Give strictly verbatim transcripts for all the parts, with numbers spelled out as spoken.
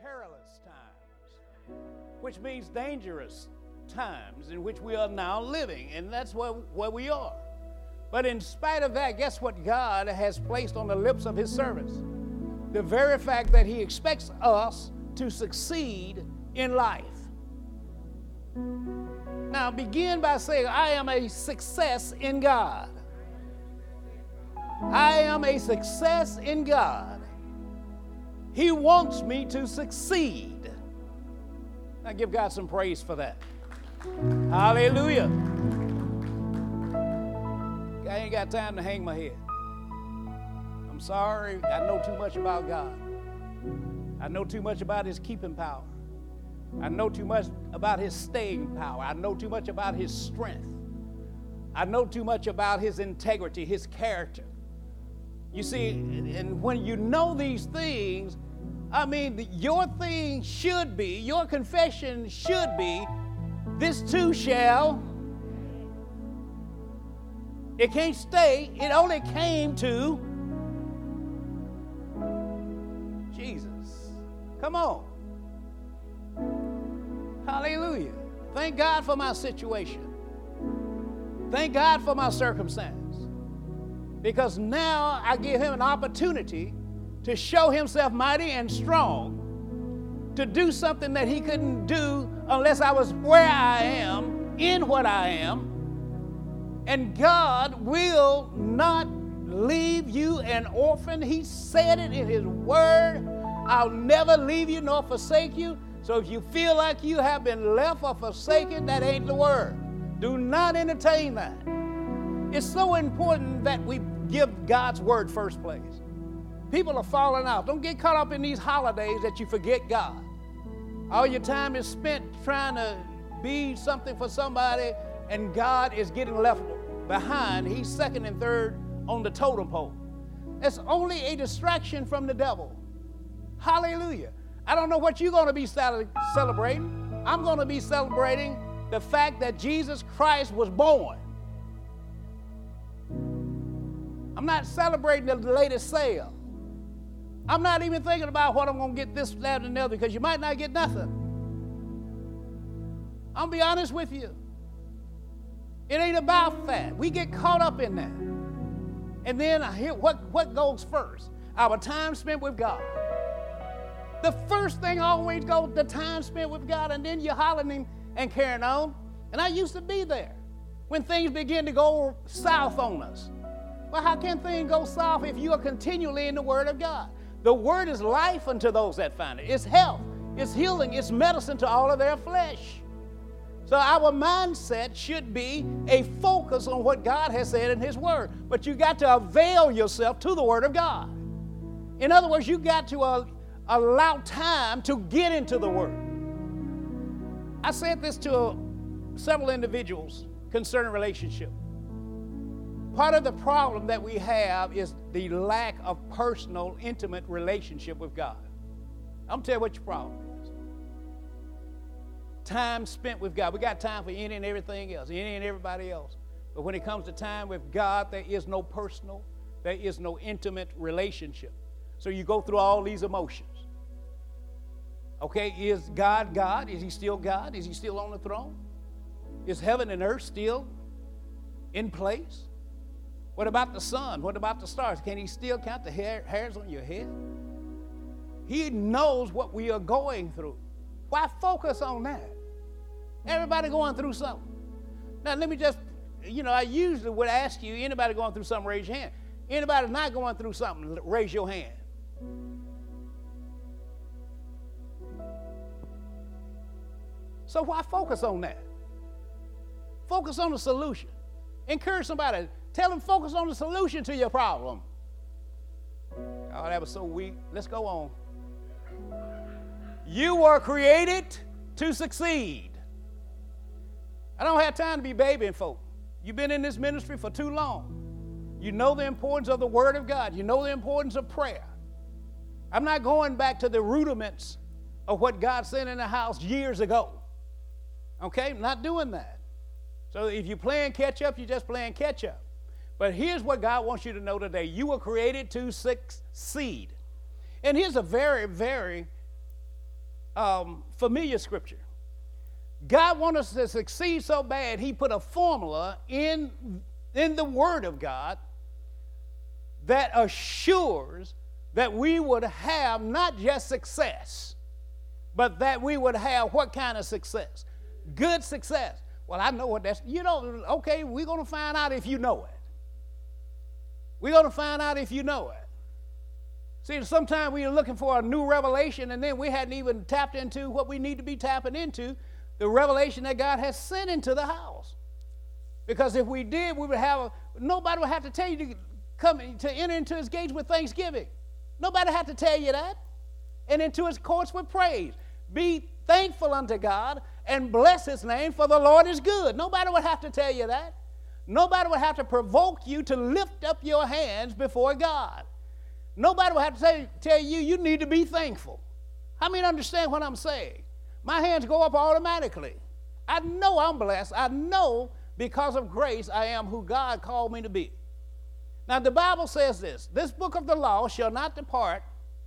perilous times, which means dangerous times in which we are now living, and that's where, where we are. But in spite of that, guess what God has placed on the lips of his servants? The very fact that he expects us to succeed in life. Now begin by saying, I am a success in God. I am a success in God. He wants me to succeed. Now give God some praise for that. Hallelujah. I ain't got time to hang my head. I'm sorry. I know too much about God. I know too much about his keeping power. I know too much about his staying power. I know too much about his strength. I know too much about his integrity, his character. You see, and when you know these things, I mean, your thing should be, your confession should be, this too shall. It can't stay. It only came to Jesus. Come on. Hallelujah. Thank God for my situation. Thank God for my circumstance. Because now I give him an opportunity to show himself mighty and strong, to do something that he couldn't do unless I was where I am, in what I am. And God will not leave you an orphan. He said it in his word. I'll never leave you nor forsake you. So if you feel like you have been left or forsaken, that ain't the word. Do not entertain that. It's so important that we give God's word first place. People are falling off. Don't get caught up in these holidays that you forget God. All your time is spent trying to be something for somebody, and God is getting left behind. He's second and third on the totem pole. It's only a distraction from the devil. Hallelujah. I don't know what you're going to be celebrating. I'm going to be celebrating the fact that Jesus Christ was born. I'm not celebrating the latest sale. I'm not even thinking about what I'm going to get this, that, and the other, because you might not get nothing. I'm going to be honest with you. It ain't about that. We get caught up in that. And then I hear what, what goes first? Our time spent with God. The first thing always goes the time spent with God, and then you're hollering and carrying on. And I used to be there when things begin to go south on us. Well, how can things go south if you are continually in the Word of God? The Word is life unto those that find it. It's health, it's healing, it's medicine to all of their flesh. So our mindset should be a focus on what God has said in his Word. But you got to avail yourself to the Word of God. In other words, you got to uh, allow time to get into the Word. I said this to uh, several individuals concerning relationship. Part of the problem that we have is the lack of personal, intimate relationship with God. I'm going to tell you what your problem is. Time spent with God. We got time for any and everything else, any and everybody else. But when it comes to time with God, there is no personal, there is no intimate relationship. So you go through all these emotions. Okay, is God God? Is he still God? Is he still on the throne? Is heaven and earth still in place? What about the sun? What about the stars? Can he still count the hair, hairs on your head? He knows what we are going through. Why focus on that? Everybody going through something. Now, let me just, you know, I usually would ask you, anybody going through something, raise your hand. Anybody not going through something, raise your hand. So why focus on that? Focus on the solution. Encourage somebody. Tell them focus on the solution to your problem. Oh, that was so weak. Let's go on. You were created to succeed. I don't have time to be babying folk. You've been in this ministry for too long. You know the importance of the Word of God. You know the importance of prayer. I'm not going back to the rudiments of what God said in the house years ago. Okay? I'm not doing that. So if you're playing catch up, you're just playing catch up. But here's what God wants you to know today. You were created to succeed. And here's a very, very um, familiar scripture. God wants us to succeed so bad, he put a formula in, in the Word of God that assures that we would have not just success, but that we would have what kind of success? Good success. Well, I know what that's, you know, okay, we're going to find out if you know it. We're going to find out if you know it. See, sometimes we're looking for a new revelation, and then we hadn't even tapped into what we need to be tapping into, the revelation that God has sent into the house. Because if we did, we would have, a, nobody would have to tell you to come to enter into his gates with thanksgiving. Nobody had to tell you that. And into his courts with praise. Be thankful unto God and bless his name, for the Lord is good. Nobody would have to tell you that. Nobody would have to provoke you to lift up your hands before God. Nobody would have to tell, tell you you need to be thankful. How many understand what I'm saying? My hands go up automatically. I know I'm blessed. I know because of grace I am who God called me to be. Now the Bible says this, this book of the law shall not depart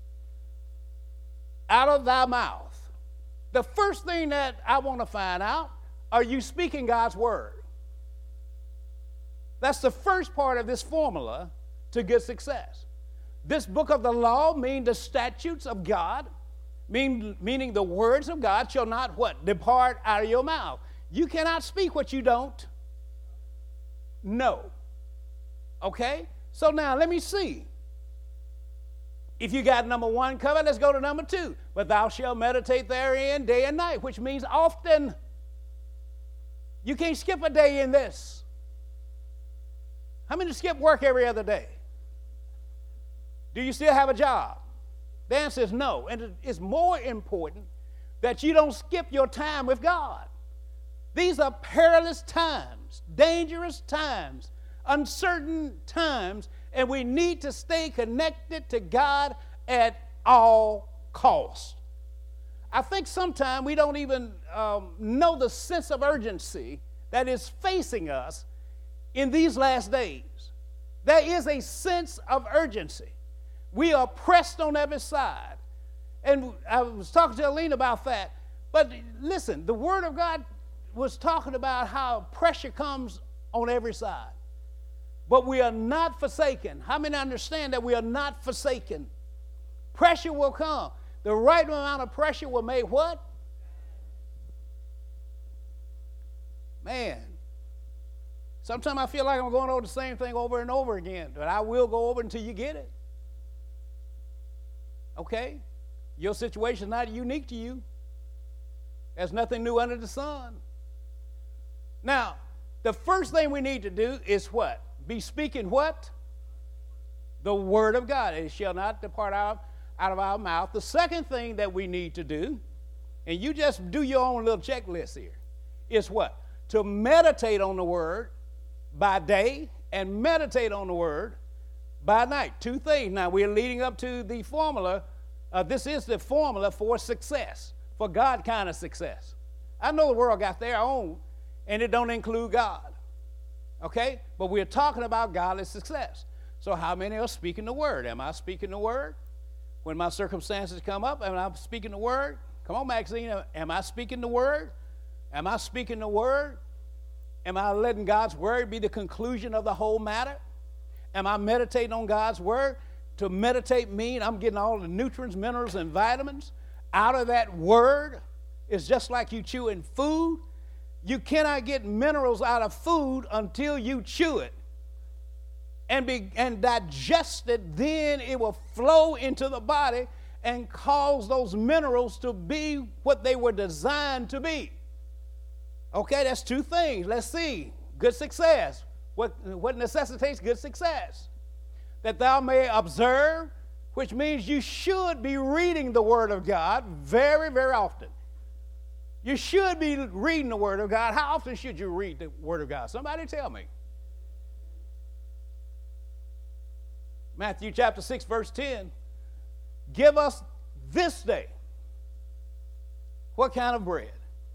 out of thy mouth. The first thing that I want to find out, are you speaking God's word? That's the first part of this formula to good success. This book of the law means the statutes of God, mean, meaning the words of God shall not what? Depart out of your mouth. You cannot speak what you don't know. Okay? So now let me see. If you got number one covered, let's go to number two. But thou shalt meditate therein day and night, which means often. You can't skip a day in this. How many skip work every other day? Do you still have a job? The answer is no. And it's more important that you don't skip your time with God. These are perilous times, dangerous times, uncertain times, and we need to stay connected to God at all costs. I think sometimes we don't even um, know the sense of urgency that is facing us in these last days. There is a sense of urgency. We are pressed on every side. And I was talking to Alina about that. But listen, the Word of God was talking about how pressure comes on every side. But we are not forsaken. How many understand that we are not forsaken? Pressure will come. The right amount of pressure will make what? Man. Sometimes I feel like I'm going over the same thing over and over again. But I will go over until you get it. Okay? Your situation is not unique to you. There's nothing new under the sun. Now, the first thing we need to do is what? Be speaking what? The word of God. It shall not depart out, out of our mouth. The second thing that we need to do, and you just do your own little checklist here, is what? To meditate on the word by day and meditate on the word by night. Two things. Now, we're leading up to the formula. Uh, this is the formula for success, for God kind of success. I know the world got their own, and it don't include God. Okay? But we're talking about godly success. So how many are speaking the word? Am I speaking the word? When my circumstances come up, am I speaking the word? Come on, Maxine. Am I speaking the word? Am I speaking the word? Am I letting God's word be the conclusion of the whole matter? Am I meditating on God's word? To meditate mean I'm getting all the nutrients, minerals, and vitamins out of that word. It's just like you chewing food. You cannot get minerals out of food until you chew it and, be, and digest it. Then it will flow into the body and cause those minerals to be what they were designed to be. Okay, that's two things. Let's see. Good success. What, what necessitates good success? That thou may observe, which means you should be reading the Word of God very, very often. You should be reading the Word of God. How often should you read the Word of God? Somebody tell me. Matthew chapter six, verse ten. Give us this day what kind of bread?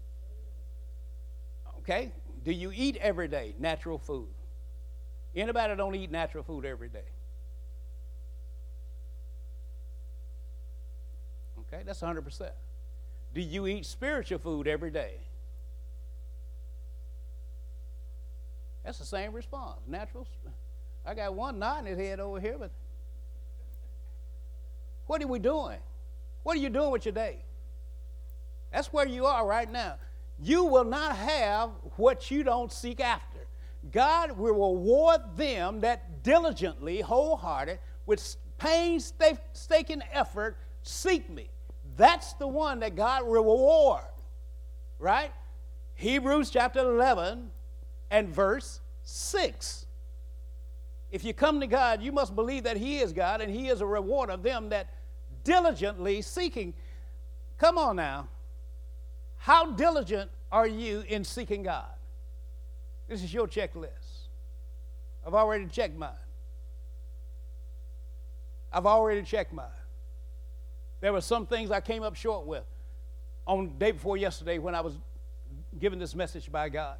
Okay? Do you eat every day natural food? Anybody don't eat natural food every day? Okay, that's one hundred percent. do you eat spiritual food every day? That's the same response. Natural. I got one nodding his head over here, but what are we doing? What are you doing with your day? That's where you are right now. You will not have what you don't seek after. God will reward them that diligently, wholehearted, with painstaking effort, seek me. That's the one that God will reward, right? Hebrews chapter eleven and verse six. If you come to God, you must believe that he is God and he is a rewarder of them that diligently seeking. Come on now. How diligent are you in seeking God? This is your checklist. I've already checked mine. I've already checked mine. There were some things I came up short with on the day before yesterday when I was given this message by God.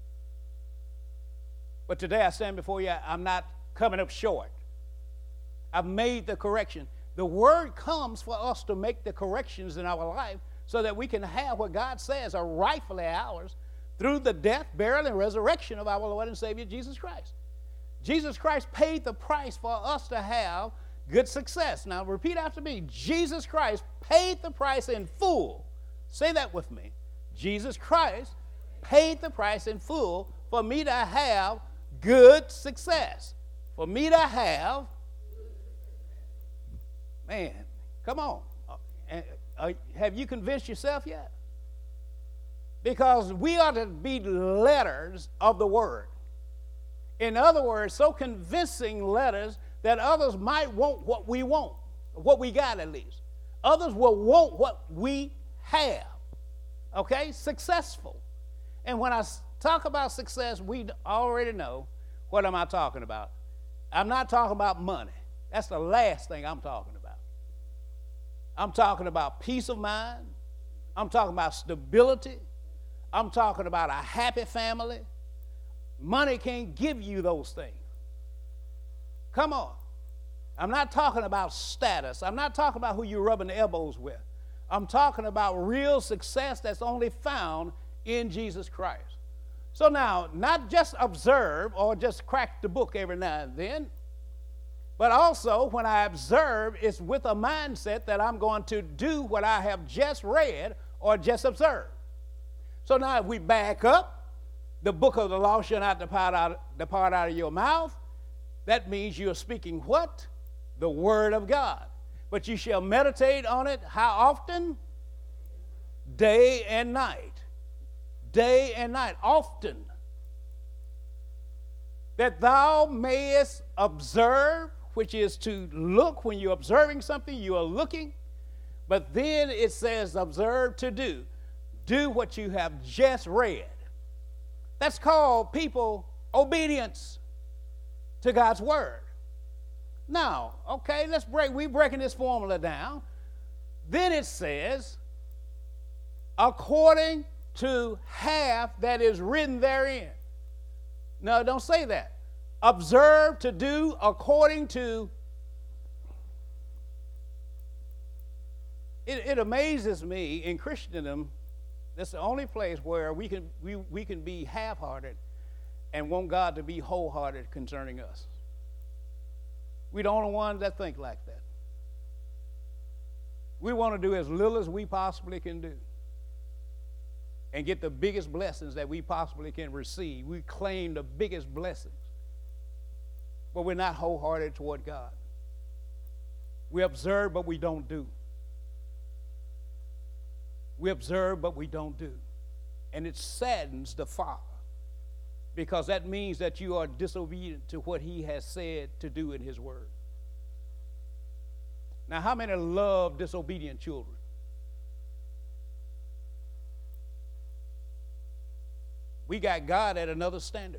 But today I stand before you, I'm not coming up short. I've made the correction. The word comes for us to make the corrections in our life so that we can have what God says are rightfully ours through the death, burial, and resurrection of our Lord and Savior Jesus Christ. Jesus Christ paid the price for us to have good success. Now repeat after me. Jesus Christ paid the price in full. Say that with me. Jesus Christ paid the price in full for me to have good success. For me to have, man, come on. Uh, uh, have you convinced yourself yet? Because we are to be letters of the word. In other words, so convincing letters that others might want what we want, what we got at least. Others will want what we have. Okay? Successful. And when I talk about success, we already know what am I talking about. I'm not talking about money. That's the last thing I'm talking about. I'm talking about peace of mind. I'm talking about stability. I'm talking about a happy family. Money can't give you those things. Come on. I'm not talking about status. I'm not talking about who you're rubbing elbows with. I'm talking about real success that's only found in Jesus Christ. So now, not just observe or just crack the book every now and then, but also when I observe, it's with a mindset that I'm going to do what I have just read or just observed. So now if we back up, the book of the law shall not depart out, depart out of your mouth. That means you're speaking what? The word of God. But you shall meditate on it how often? Day and night. Day and night, often. That thou mayest observe, which is to look. When you're observing something, you are looking. But then it says observe to do. Do what you have just read. That's called, people, obedience to God's word. Now, okay, let's break, we're breaking this formula down. Then it says, according to half that is written therein. No, don't say that. Observe to do according to. It, it amazes me in Christendom. That's the only place where we can we, we can be half-hearted and want God to be wholehearted concerning us. We're the only ones that think like that. We want to do as little as we possibly can do and get the biggest blessings that we possibly can receive. We claim the biggest blessings, but we're not wholehearted toward God. We observe, but we don't do. We observe, but we don't do. And it saddens the Father, because that means that you are disobedient to what he has said to do in his word. Now, how many love disobedient children? We got God at another standard.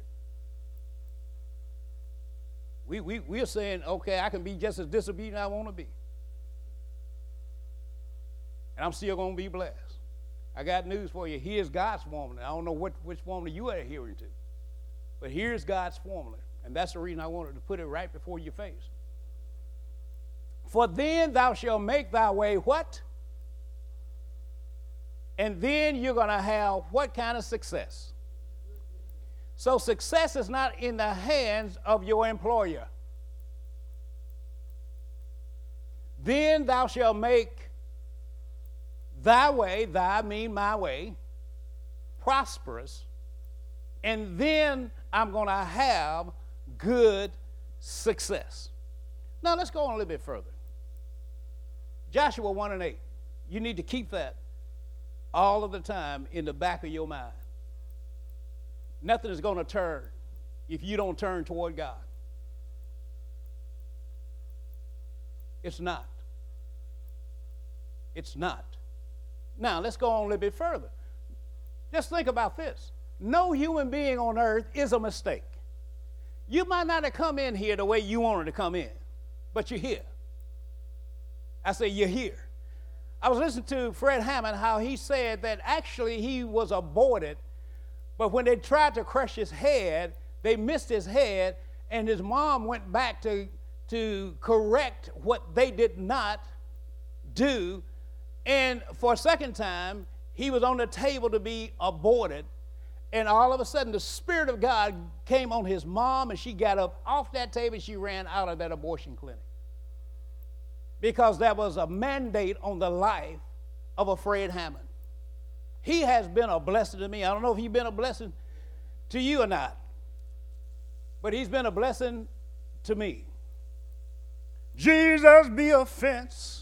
We, we, we're saying, okay, I can be just as disobedient as I want to be. And I'm still going to be blessed. I got news for you. Here's God's formula. I don't know what, which formula you are adhering to. But here's God's formula. And that's the reason I wanted to put it right before your face. For then thou shalt make thy way what? And then you're going to have what kind of success? So success is not in the hands of your employer. Then thou shalt make thy way, thy mean my way, prosperous, and then I'm going to have good success. Now let's go on a little bit further. Joshua one and eight. You need to keep that all of the time in the back of your mind. Nothing is going to turn if you don't turn toward God. It's not. It's not. Now, let's go on a little bit further. Just think about this. No human being on earth is a mistake. You might not have come in here the way you wanted to come in, but you're here. I say you're here. I was listening to Fred Hammond, how he said that actually he was aborted, but when they tried to crush his head, they missed his head, and his mom went back to, to correct what they did not do. And for a second time, he was on the table to be aborted. And all of a sudden, the Spirit of God came on his mom, and she got up off that table, and she ran out of that abortion clinic. Because there was a mandate on the life of a Fred Hammond. He has been a blessing to me. I don't know if he's been a blessing to you or not, but he's been a blessing to me. Jesus be a fence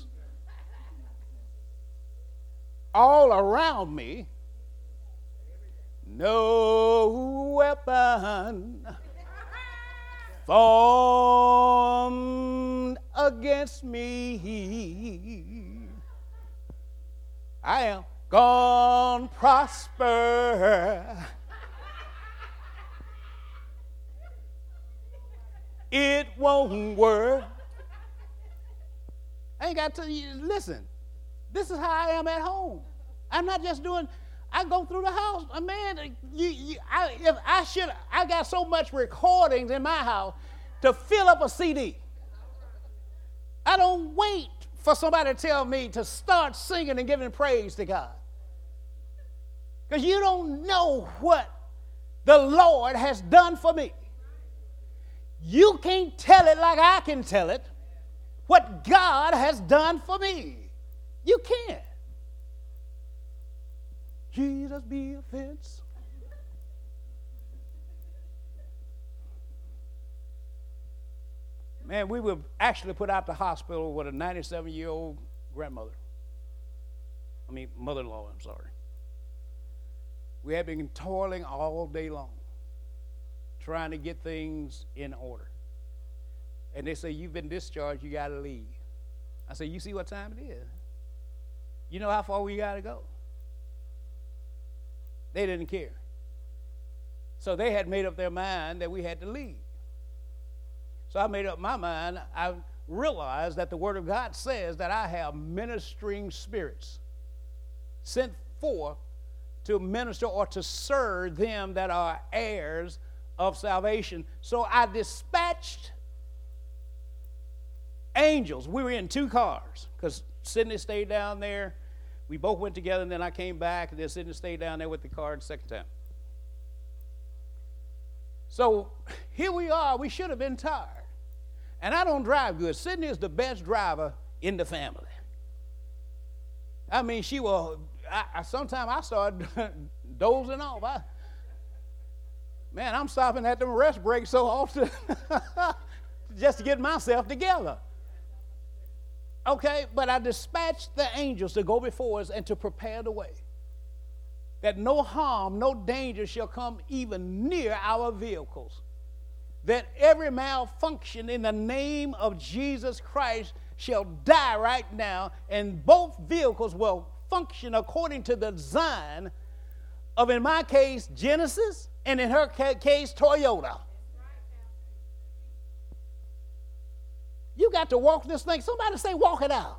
all around me, no weapon formed against me. I am gonna prosper. It won't work. I ain't got to listen. This is how I am at home. I'm not just doing, I go through the house. Uh, man, you, you, I, if I should, I got so much recordings in my house to fill up a C D. I don't wait for somebody to tell me to start singing and giving praise to God. Because you don't know what the Lord has done for me. You can't tell it like I can tell it, what God has done for me. You can't. Jesus be a fence. Man, we were actually put out the hospital with a ninety-seven-year-old grandmother. I mean, mother-in-law, I'm sorry. We had been toiling all day long, trying to get things in order. And they say, you've been discharged, you got to leave. I said, you see what time it is? You know how far we got to go? They didn't care. So they had made up their mind that we had to leave. So I made up my mind. I realized that the Word of God says that I have ministering spirits sent forth to minister or to serve them that are heirs of salvation. So I dispatched angels. We were in two cars because Sydney stayed down there. We both went together, and then I came back, and then Sydney stayed down there with the car the second time. So here we are. We should have been tired. And I don't drive good. Sydney is the best driver in the family. I mean, she will, I, I, sometimes I start dozing off. I, man, I'm stopping at the rest break so often just to get myself together. Okay, but I dispatched the angels to go before us and to prepare the way, that no harm, no danger shall come even near our vehicles, that every malfunction in the name of Jesus Christ shall die right now, and both vehicles will function according to the design of, in my case, Genesis, and in her case, Toyota. You got to walk this thing. Somebody say, walk it out.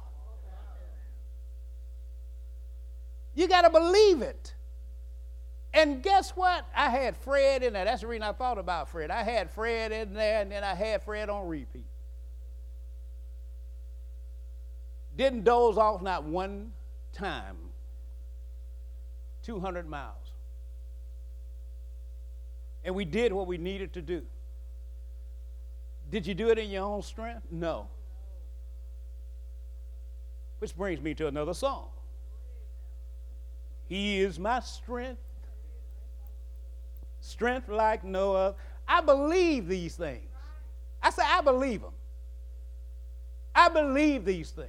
You got to believe it. And guess what? I had Fred in there. That's the reason I thought about Fred. I had Fred in there, and then I had Fred on repeat. Didn't doze off not one time. two hundred miles. And we did what we needed to do. Did you do it in your own strength? No. Which brings me to another song. He is my strength, strength like no other. I believe these things. I say I believe them. I believe these things.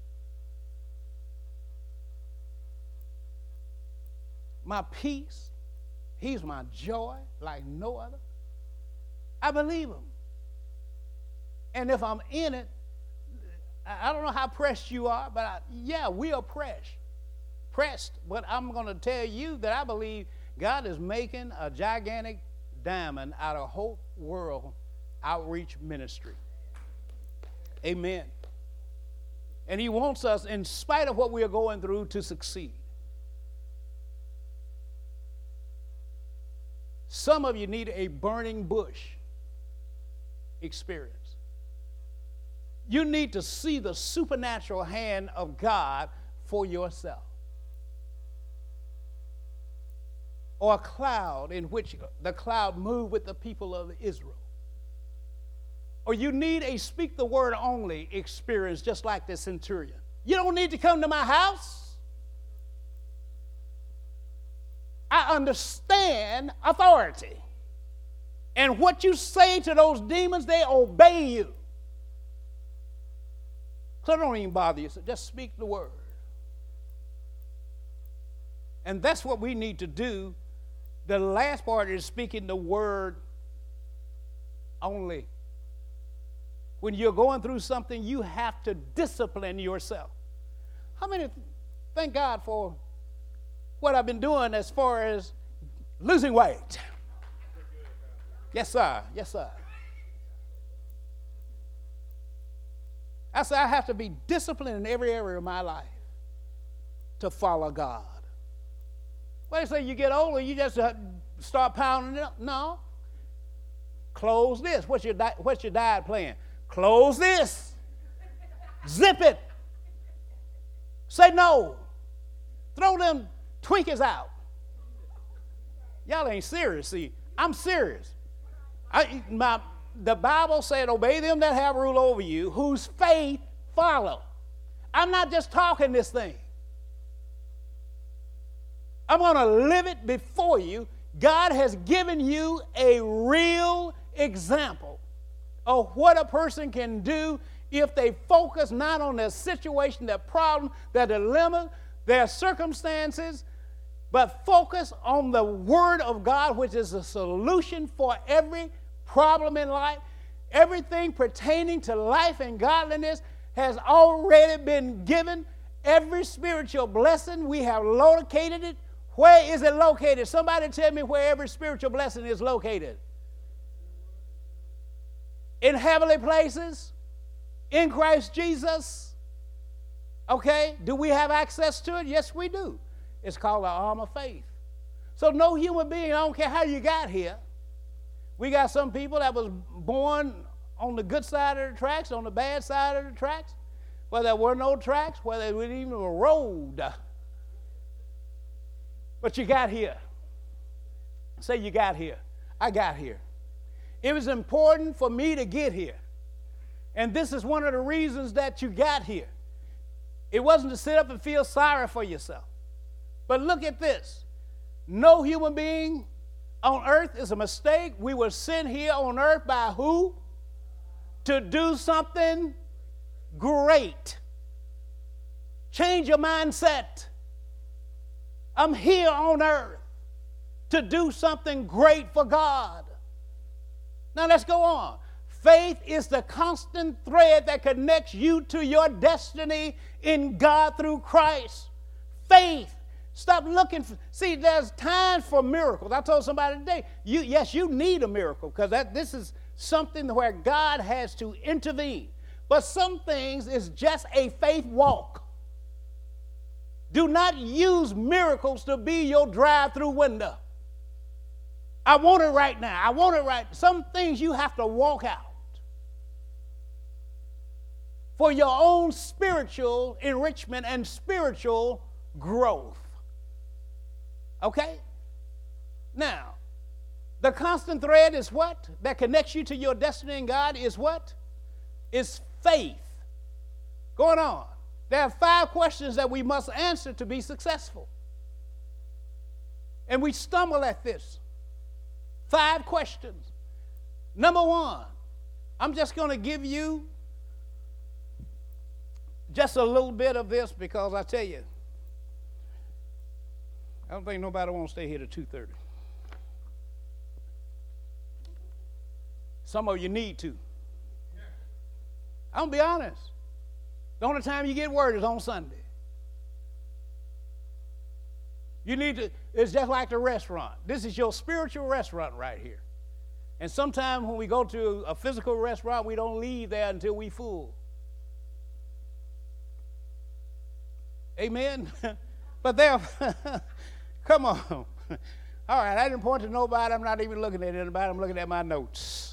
My peace, he's my joy like no other. I believe him. And if I'm in it, I don't know how pressed you are, but I, yeah, we are pressed. Pressed. But I'm going to tell you that I believe God is making a gigantic diamond out of Hope World Outreach Ministry. Amen. And he wants us, in spite of what we are going through, to succeed. Some of you need a burning bush experience. You need to see the supernatural hand of God for yourself. Or a cloud in which the cloud moved with the people of Israel. Or you need a speak the word only experience, just like the centurion. You don't need to come to my house. I understand authority. And what you say to those demons, they obey you. So don't even bother yourself. Just speak the word. And that's what we need to do. The last part is speaking the word only. When you're going through something, you have to discipline yourself. How many thank God for what I've been doing as far as losing weight? Yes, sir. Yes, sir. I say I have to be disciplined in every area of my life to follow God. Well, they say you get older, you just uh, start pounding it up. No. Close this. What's your, di- what's your diet plan? Close this. Zip it. Say no. Throw them Twinkies out. Y'all ain't serious. See, I'm serious. I, my, the Bible said, obey them that have rule over you, whose faith follow. I'm not just talking this thing. I'm going to live it before you. God has given you a real example of what a person can do if they focus not on their situation, their problem, their dilemma, their circumstances, but focus on the Word of God, which is a solution for every problem in life. Everything pertaining to life and godliness has already been given. Every spiritual blessing, we have located it. Where is it located? Somebody tell me where every spiritual blessing is located. In heavenly places, in Christ Jesus. Okay, do we have access to it? Yes, we do. It's called the arm of faith. So no human being, I don't care how you got here. We got some people that was born on the good side of the tracks, on the bad side of the tracks, where there were no tracks, where there wasn't even a road. But you got here. Say you got here. I got here. It was important for me to get here. And this is one of the reasons that you got here. It wasn't to sit up and feel sorry for yourself. But look at this. No human being on earth is a mistake. We were sent here on earth by who? To do something great. Change your mindset. I'm here on earth to do something great for God. Now let's go on. Faith is the constant thread that connects you to your destiny in God through Christ. Faith. Stop looking for, see, there's times for miracles. I told somebody today, you, yes, you need a miracle because that this is something where God has to intervene. But some things is just a faith walk. Do not use miracles to be your drive-through window. I want it right now. I want it right. Some things you have to walk out for your own spiritual enrichment and spiritual growth. Okay? Now, the constant thread is what? That connects you to your destiny in God is what? Is faith. Going on. There are five questions that we must answer to be successful. And we stumble at this. Five questions. Number one, I'm just going to give you just a little bit of this because I tell you, I don't think nobody wants to stay here to two thirty. Some of you need to. I'm going to be honest. The only time you get word is on Sunday. You need to, it's just like the restaurant. This is your spiritual restaurant right here. And sometimes when we go to a physical restaurant, we don't leave there until we full. Amen? But there, come on. All right, I didn't point to nobody. I'm not even looking at anybody. I'm looking at my notes.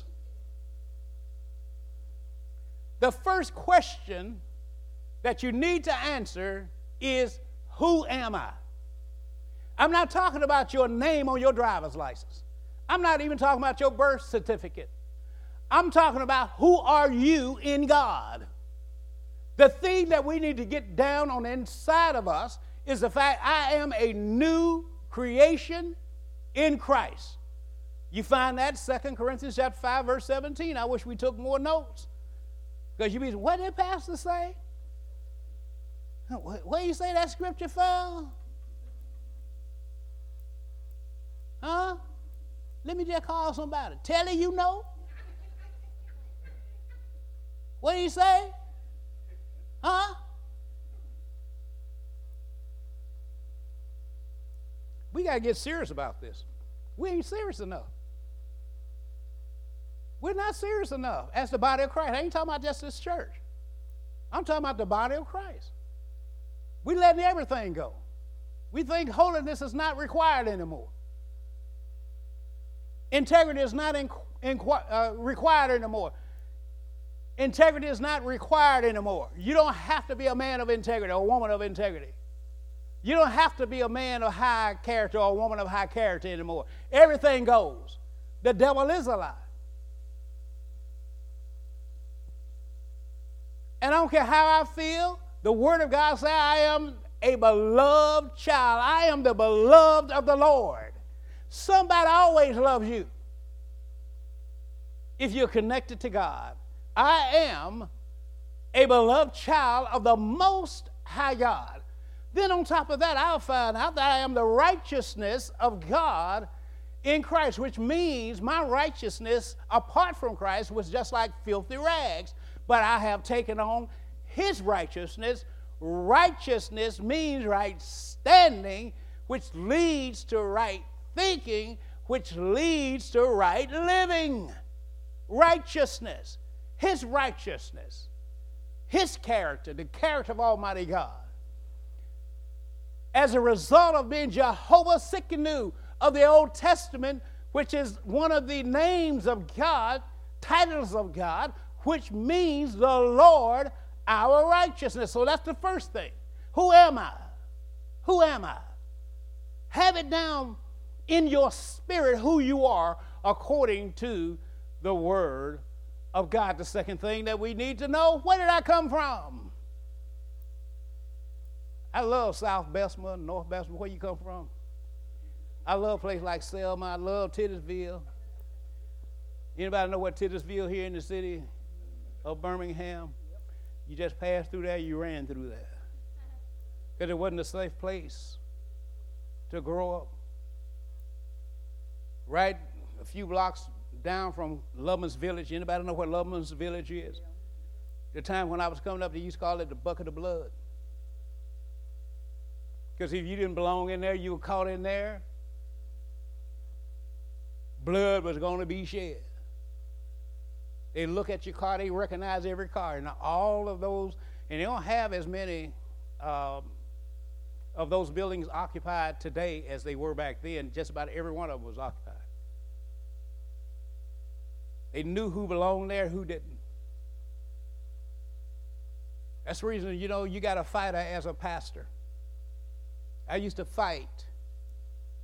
The first question that you need to answer is, who am I? I'm not talking about your name on your driver's license. I'm not even talking about your birth certificate. I'm talking about who are you in God. The thing that we need to get down on the inside of us is the fact I am a new creation in Christ. You find that Second Corinthians chapter five, verse seventeen. I wish we took more notes. Because you be, what did Pastor say? Where you say that scripture fell? Huh? Let me just call somebody. Tell her you know. What did he say? Huh? We got to get serious about this. We ain't serious enough. We're not serious enough as the body of Christ. I ain't talking about just this church. I'm talking about the body of Christ. We're letting everything go. We think holiness is not required anymore. Integrity is not in, in, uh, required anymore. Integrity is not required anymore. You don't have to be a man of integrity or a woman of integrity. You don't have to be a man of high character or a woman of high character anymore. Everything goes. The devil is a lie. And I don't care how I feel, the Word of God says I am a beloved child. I am the beloved of the Lord. Somebody always loves you if you're connected to God. I am a beloved child of the Most High God. Then on top of that, I'll find out that I am the righteousness of God in Christ, which means my righteousness apart from Christ was just like filthy rags. But I have taken on his righteousness. Righteousness means right standing, which leads to right thinking, which leads to right living. Righteousness, his righteousness, his character, the character of Almighty God. As a result of being Jehovah Tsidkenu of the Old Testament, which is one of the names of God, titles of God, which means the Lord our righteousness. So that's the first thing. Who am I? Who am I? Have it down in your spirit who you are according to the Word of God. The second thing that we need to know, where did I come from? I love South Bessemer, North Bessemer. Where you come from? I love a place like Selma. I love Titusville. Anybody know what Titusville here in the city of Birmingham? You just passed through there, you ran through there. Because it wasn't a safe place to grow up. Right a few blocks down from Loveman's Village. Anybody know what Loveman's Village is? The time when I was coming up, they used to call it the bucket of blood. Because if you didn't belong in there, you were caught in there, blood was going to be shed. They look at your car, they recognize every car. And all of those, and they don't have as many um, of those buildings occupied today as they were back then. Just about every one of them was occupied. They knew who belonged there, who didn't. That's the reason, you know, you got a fighter as a pastor. I used to fight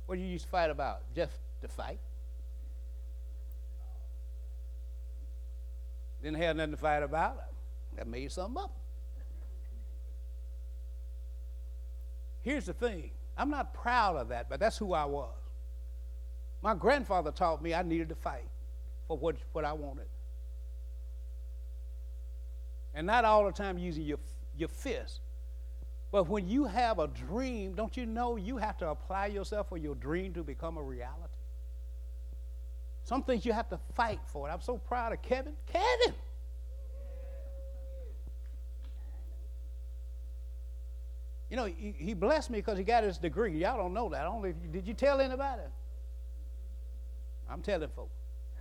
What did you used to fight about? Just to fight. Didn't have nothing to fight about. I made something up. Here's the thing. I'm not proud of that, but that's who I was. My grandfather taught me I needed to fight for what, what I wanted. And not all the time using your, your fist. But when you have a dream, don't you know you have to apply yourself for your dream to become a reality? Some things you have to fight for. And I'm so proud of Kevin. Kevin! You know, he, he blessed me because he got his degree. Y'all don't know that. I don't know if you, did you tell anybody? I'm telling folks.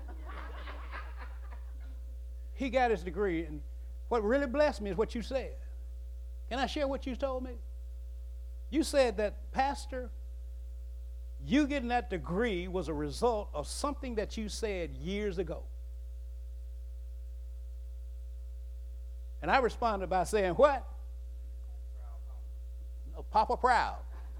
He got his degree, and what really blessed me is what you said. Can I share what you told me? You said that, Pastor, you getting that degree was a result of something that you said years ago. And I responded by saying, what? Oh, Papa proud.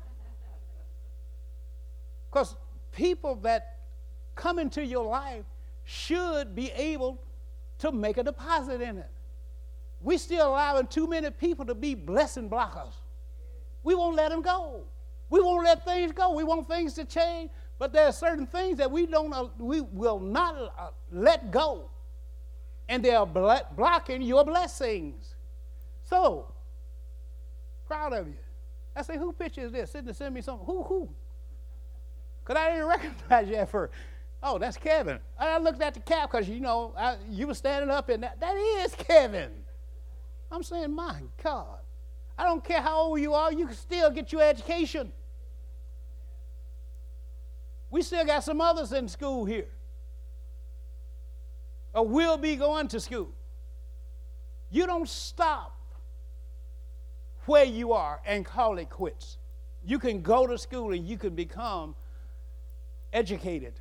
Because people that come into your life should be able to make a deposit in it. We still allowing too many people to be blessing blockers. We won't let them go. We won't let things go. We want things to change, but there are certain things that we don't, uh, we will not uh, let go, and they are blo- blocking your blessings. So, proud of you. I say, who picture is this? Send, to send me something. Who, who? Because I didn't recognize you at first. Oh, that's Kevin. I looked at the cap because, you know, I, you were standing up, and that, that is Kevin. I'm saying, my God. I don't care how old you are, you can still get your education. We still got some others in school here, or will be going to school. You don't stop where you are and call it quits. You can go to school and you can become educated.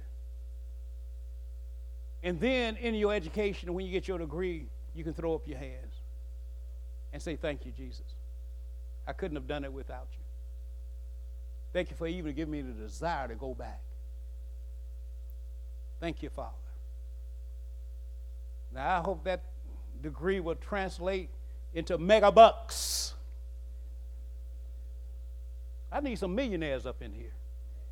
And then in your education, when you get your degree, you can throw up your hands and say, thank you, Jesus. I couldn't have done it without you. Thank you for even giving me the desire to go back. Thank you, Father. Now, I hope that degree will translate into mega bucks. I need some millionaires up in here.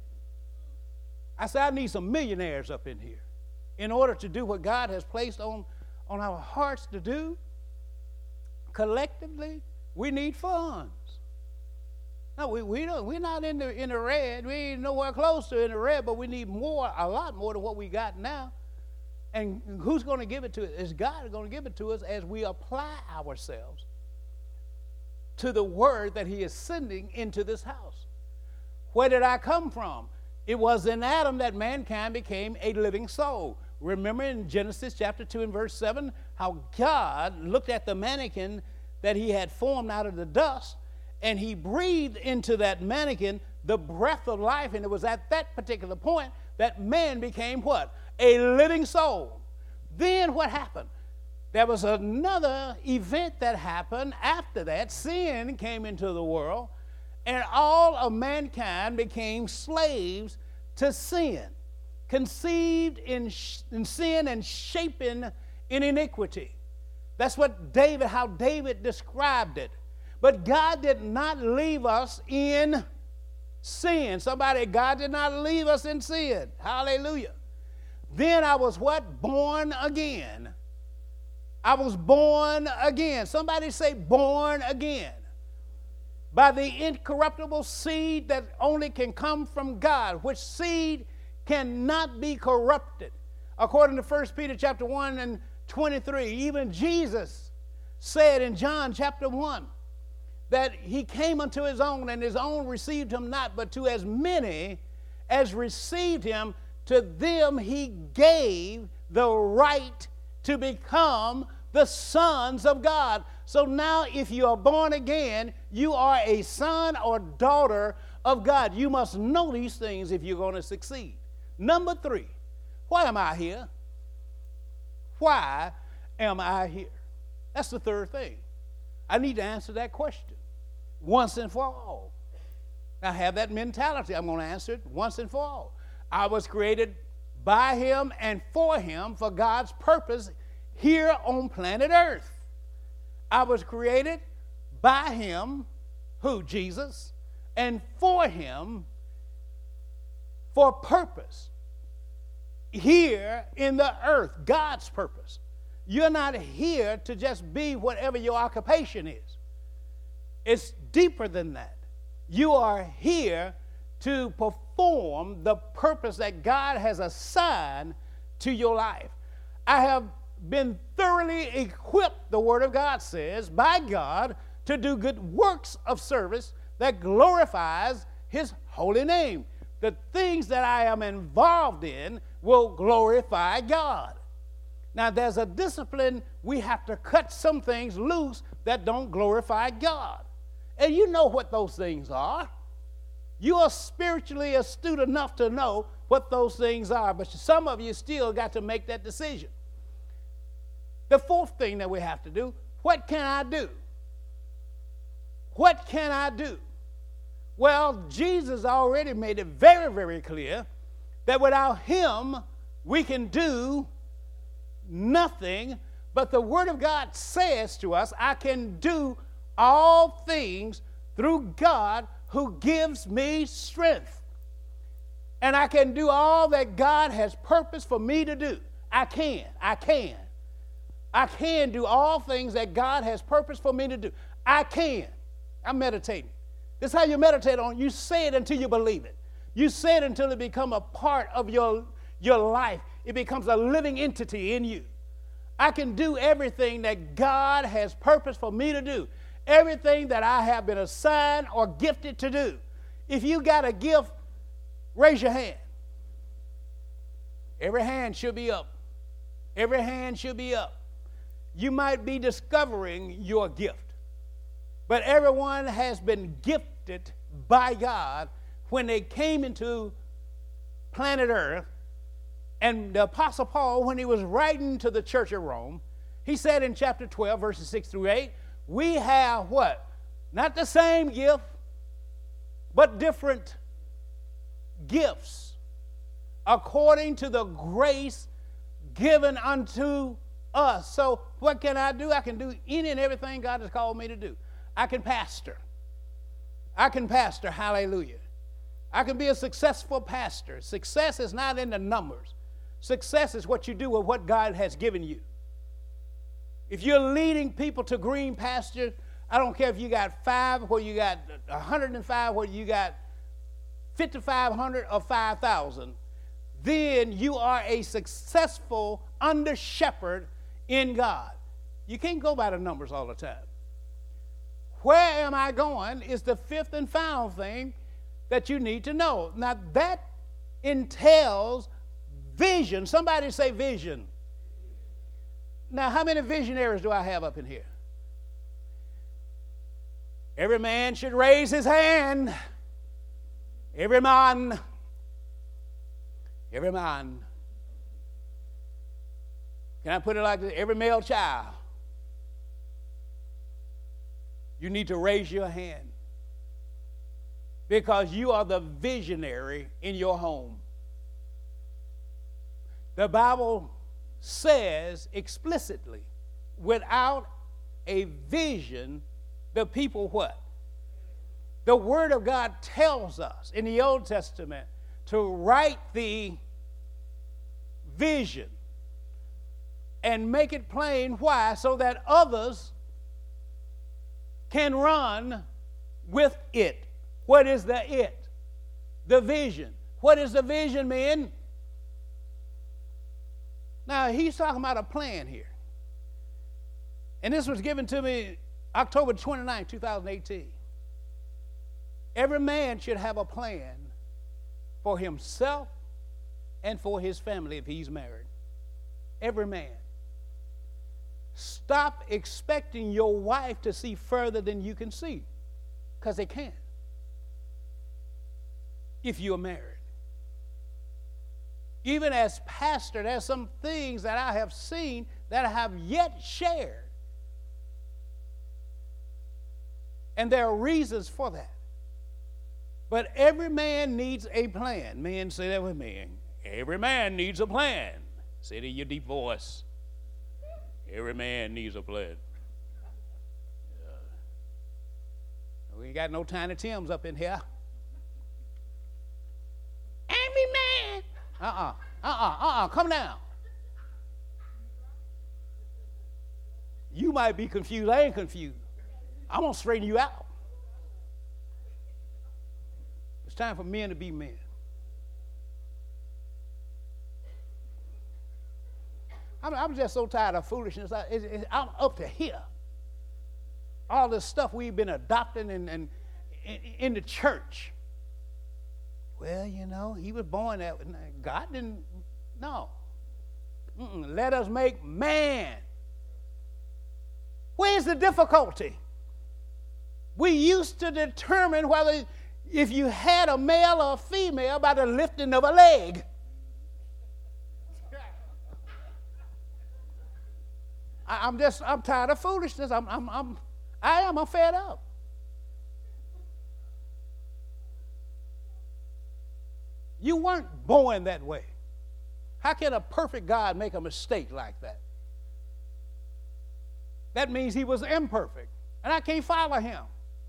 I said, I need some millionaires up in here in order to do what God has placed on, on our hearts to do. Collectively, we need funds. No, we, we don't, we're not in the, in the red. We ain't nowhere close to in the red, but we need more, a lot more than what we got now. And who's going to give it to us? Is God going to give it to us as we apply ourselves to the word that he is sending into this house. Where did I come from? It was in Adam that mankind became a living soul. Remember in Genesis chapter two and verse seven, how God looked at the mannequin that he had formed out of the dust, and he breathed into that mannequin the breath of life, and it was at that particular point that man became what? A living soul. Then what happened? There was another event that happened after that. Sin came into the world, and all of mankind became slaves to sin, conceived in, in sin and shapen in iniquity. That's what David, how David described it. But God did not leave us in sin. Somebody, God did not leave us in sin. Hallelujah. Then I was what? Born again. I was born again. Somebody say born again. By the incorruptible seed that only can come from God, which seed cannot be corrupted. According to First Peter chapter one and twenty-three, even Jesus said in John chapter one that he came unto his own, and his own received him not, but to as many as received him, to them he gave the right to become the sons of God. So now if you are born again, you are a son or daughter of God. You must know these things if you're going to succeed. Number three, why am I here? Why am I here? That's the third thing. I need to answer that question once and for all. I have that mentality. I'm going to answer it once and for all. I was created by him and for him for God's purpose here on planet Earth. I was created by him, who? Jesus, and for him for purpose here in the earth, God's purpose. You're not here to just be whatever your occupation is. It's deeper than that. You are here to perform the purpose that God has assigned to your life. I have been thoroughly equipped, the Word of God says, by God to do good works of service that glorifies his holy name. The things that I am involved in will glorify God. Now, there's a discipline. We have to cut some things loose that don't glorify God. And you know what those things are. You are spiritually astute enough to know what those things are, but some of you still got to make that decision. The fourth thing that we have to do, what can I do? What can I do? Well, Jesus already made it very, very clear that without him, we can do nothing. But the Word of God says to us, I can do all things through God who gives me strength. And I can do all that God has purposed for me to do. I can. I can. I can do all things that God has purposed for me to do. I can. I'm meditating. This is how you meditate on it. You say it until you believe it. You say it until it becomes a part of your, your life. It becomes a living entity in you. I can do everything that God has purposed for me to do. Everything that I have been assigned or gifted to do. If you got a gift, raise your hand. Every hand should be up. Every hand should be up. You might be discovering your gift. But everyone has been gifted by God when they came into planet Earth. And the Apostle Paul, when he was writing to the church of Rome, he said in chapter twelve, verses six through eight, we have what? Not the same gift, but different gifts according to the grace given unto us. So what can I do? I can do any and everything God has called me to do. I can pastor. I can pastor, hallelujah. I can be a successful pastor. Success is not in the numbers. Success is what you do with what God has given you. If you're leading people to green pasture, I don't care if you got five, whether you got one hundred five, whether you got fifty-five hundred or five thousand, then you are a successful under shepherd in God. You can't go by the numbers all the time. Where am I going is the fifth and final thing that you need to know. Now, that entails vision. Somebody say vision. Now, how many visionaries do I have up in here? Every man should raise his hand. Every man. Every man. Can I put it like this? Every male child. You need to raise your hand because you are the visionary in your home. The Bible says explicitly, without a vision, the people what? The Word of God tells us in the Old Testament to write the vision and make it plain. Why? So that others can run with it. What is the it? The vision. What is the vision, men? Now, he's talking about a plan here. And this was given to me October twenty-ninth, two thousand eighteen. Every man should have a plan for himself and for his family if he's married. Every man. Stop expecting your wife to see further than you can see, because they can't if you're married. Even as pastor, there's some things that I have seen that I have yet shared. And there are reasons for that. But every man needs a plan. Men, say that with me. Every man needs a plan. Say it in your deep voice. Every man needs a plan. Yeah. We ain't got no Tiny Tims up in here. Every man. Uh-uh. Uh-uh. Uh-uh. Come down. You might be confused. I ain't confused. I'm going to straighten you out. It's time for men to be men. I'm, I'm just so tired of foolishness. I, it, it, I'm up to here. All this stuff we've been adopting and in, in, in the church. Well, you know, he was born that way. God didn't, no. Mm-mm. Let us make man. Where's the difficulty? We used to determine whether if you had a male or a female by the lifting of a leg. I, I'm just, I'm tired of foolishness. I'm, I'm, I'm, I am, I'm fed up. You weren't born that way. How can a perfect God make a mistake like that? That means he was imperfect, and I can't follow him.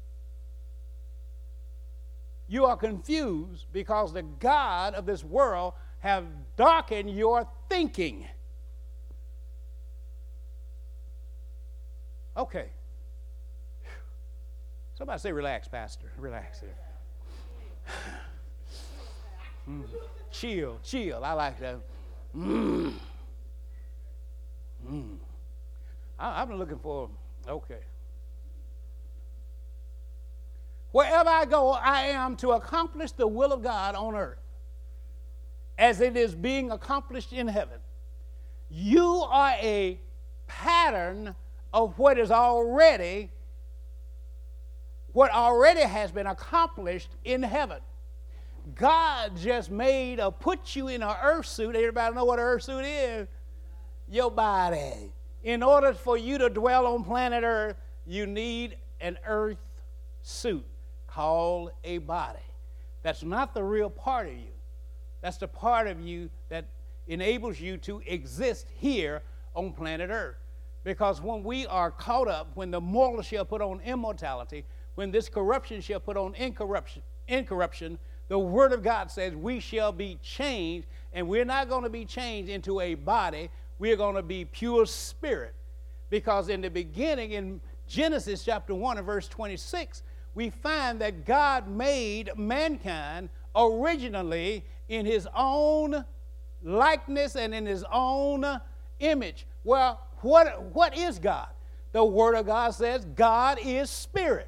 You are confused because the God of this world have darkened your thinking. Okay. Somebody say, relax, Pastor. Relax. Mm. Chill, chill. I like that. Mm. Mm. I, I'm looking for, okay. Wherever I go, I am to accomplish the will of God on earth as it is being accomplished in heaven. You are a pattern of what is already, what already has been accomplished in heaven. God just made or put you in an earth suit. Everybody know what an earth suit is? Your body. In order for you to dwell on planet Earth, you need an earth suit called a body. That's not the real part of you. That's the part of you that enables you to exist here on planet Earth. Because when we are caught up, when the mortal shall put on immortality, when this corruption shall put on incorruption, incorruption, the Word of God says we shall be changed, and we're not going to be changed into a body. We're going to be pure spirit. Because in the beginning, in Genesis chapter one and verse twenty-six, we find that God made mankind originally in his own likeness and in his own image. Well, what, what is God? The Word of God says God is spirit.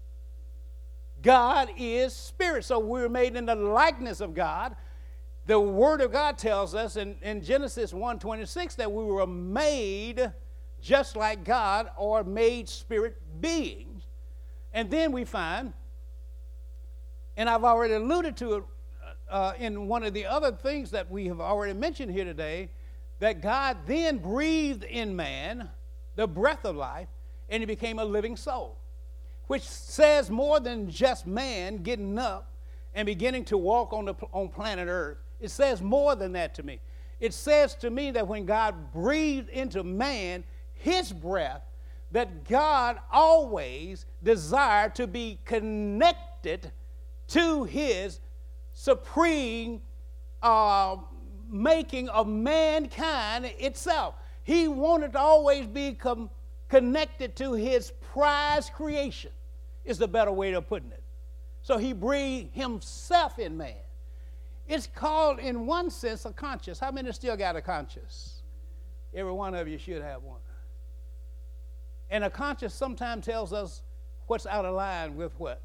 God is spirit. So we're made in the likeness of God. The Word of God tells us in, in Genesis one twenty-six that we were made just like God, or made spirit beings. And then we find, and I've already alluded to it uh, in one of the other things that we have already mentioned here today, that God then breathed in man the breath of life, and he became a living soul, which says more than just man getting up and beginning to walk on, the, on planet Earth. It says more than that to me. It says to me that when God breathed into man his breath, that God always desired to be connected to his supreme uh, making of mankind itself. He wanted to always be com- connected to his prized creation, is the better way of putting it. So he breathed himself in man. It's called, in one sense, a conscience. How many still got a conscience? Every one of you should have one. And a conscience sometimes tells us what's out of line with what?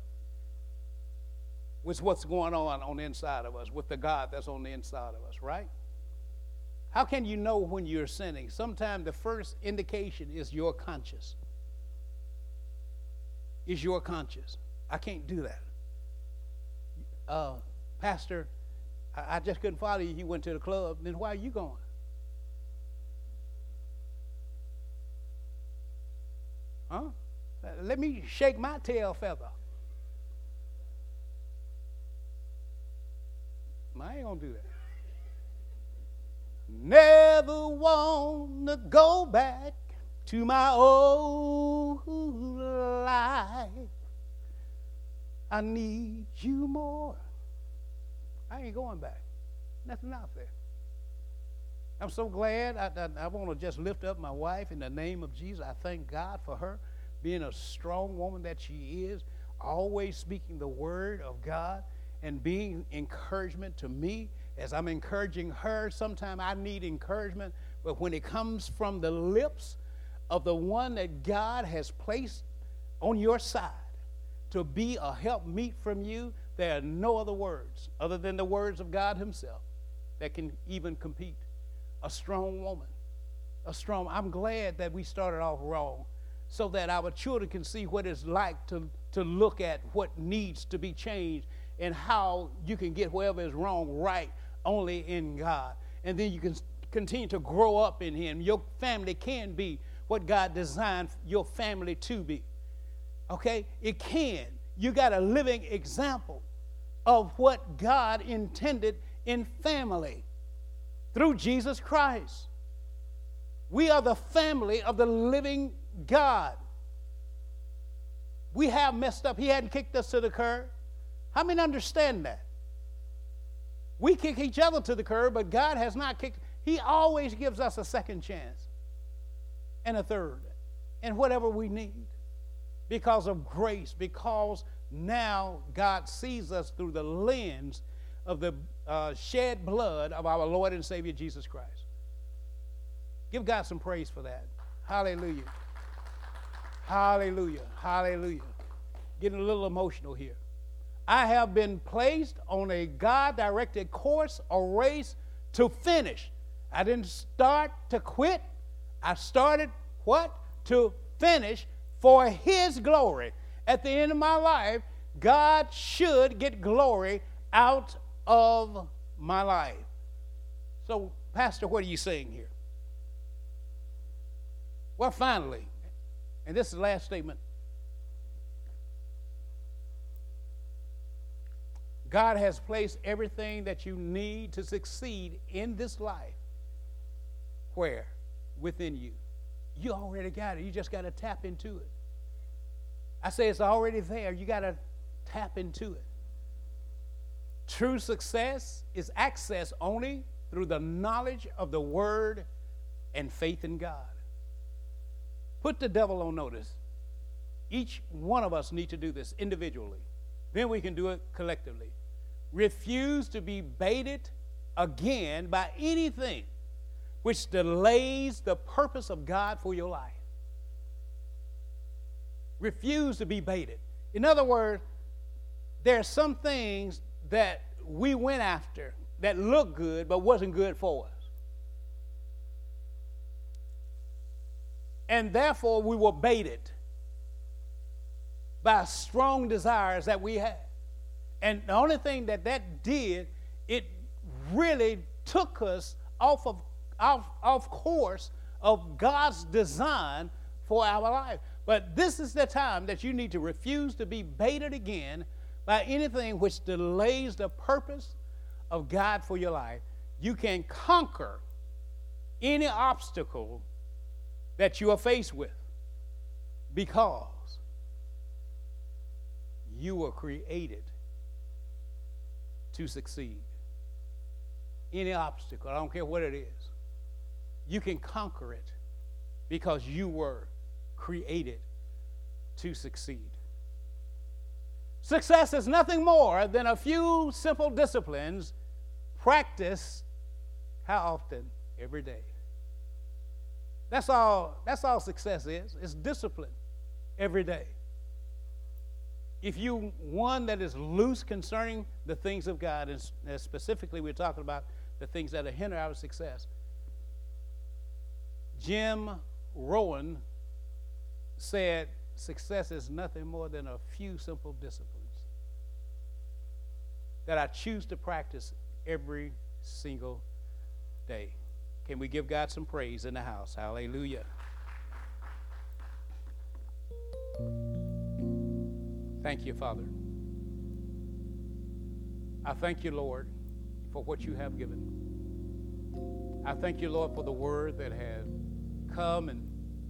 With what's going on on the inside of us, with the God that's on the inside of us, right? How can you know when you're sinning? Sometimes the first indication is your conscience. Is your conscience. I can't do that. Uh, Pastor, I, I just couldn't follow you. You went to the club. Then why are you going? Huh? Let me shake my tail feather. something. I ain't going to do that. Never want to go back to my old life. I need you more. I ain't going back. Nothing out there. I'm so glad. I, I, I want to just lift up my wife in the name of Jesus. I thank God for her being a strong woman that she is, always speaking the word of God and being encouragement to me as I'm encouraging her. Sometimes I need encouragement, but when it comes from the lips of the one that God has placed on your side to be a helpmeet from you, there are no other words other than the words of God himself that can even compete. A strong woman, a strong, I'm glad that we started off wrong so that our children can see what it's like to, to look at what needs to be changed and how you can get whatever is wrong right only in God. And then you can continue to grow up in him. Your family can be what God designed your family to be. Okay? It can. You got a living example of what God intended in family through Jesus Christ. We are the family of the living God. We have messed up. He hadn't kicked us to the curb. How many understand that? We kick each other to the curb, but God has not kicked. He always gives us a second chance and a third and whatever we need because of grace, because now God sees us through the lens of the uh, shed blood of our Lord and Savior Jesus Christ. Give God some praise for that. Hallelujah. Hallelujah. Hallelujah. Getting a little emotional here. I have been placed on a God-directed course, a race to finish. I didn't start to quit. I started what? To finish for his glory. At the end of my life, God should get glory out of my life. So, Pastor, what are you saying here? Well, finally, and this is the last statement, God has placed everything that you need to succeed in this life. Where? Within you. You already got it. You just got to tap into it. I say it's already there. You got to tap into it. True success is accessed only through the knowledge of the Word and faith in God. Put the devil on notice. Each one of us need to do this individually. Then we can do it collectively. Refuse to be baited again by anything which delays the purpose of God for your life. Refuse to be baited. In other words, there are some things that we went after that looked good but wasn't good for us. And therefore we were baited by strong desires that we had. And the only thing that that did, it really took us off of off, off course of God's design for our life. But this is the time that you need to refuse to be baited again by anything which delays the purpose of God for your life. You can conquer any obstacle that you are faced with because you were created to succeed. Any obstacle, I don't care what it is, you can conquer it because you were created to succeed. Success is nothing more than a few simple disciplines practiced how often? Every day. That's all, that's all success is. It's discipline every day. If you one that is loose concerning the things of God, and specifically we're talking about the things that hinder our success, Jim Rohn said success is nothing more than a few simple disciplines that I choose to practice every single day. Can we give God some praise in the house? Hallelujah. Thank you, Father. I thank you, Lord, for what you have given. I thank you, Lord, for the word that had come and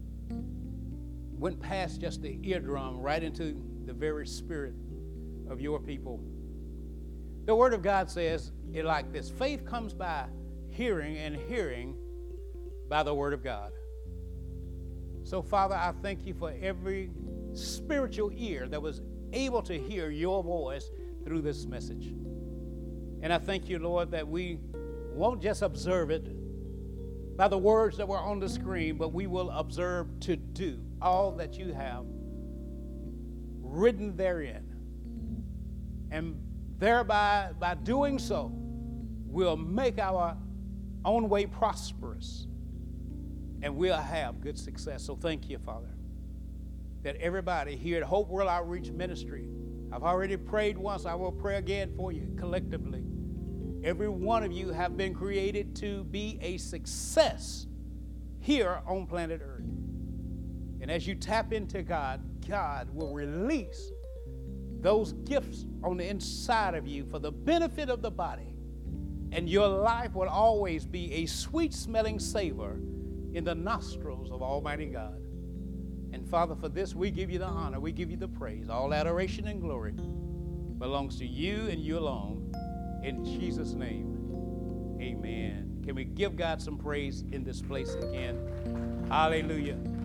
went past just the eardrum right into the very spirit of your people. The word of God says it like this: faith comes by hearing, and hearing by the word of God. So, Father, I thank you for every spiritual ear that was able to hear your voice through this message. And I thank you, Lord, that we won't just observe it by the words that were on the screen, but we will observe to do all that you have written therein. And thereby, by doing so, we'll make our own way prosperous, and we'll have good success. So thank you, Father, that everybody here at Hope World Outreach Ministry, I've already prayed once, I will pray again for you collectively. Every one of you have been created to be a success here on planet Earth. And as you tap into God, God will release those gifts on the inside of you for the benefit of the body. And your life will always be a sweet-smelling savor in the nostrils of Almighty God. And Father, for this we give you the honor, we give you the praise. All adoration and glory belongs to you and you alone. In Jesus' name, amen. Can we give God some praise in this place again? Hallelujah.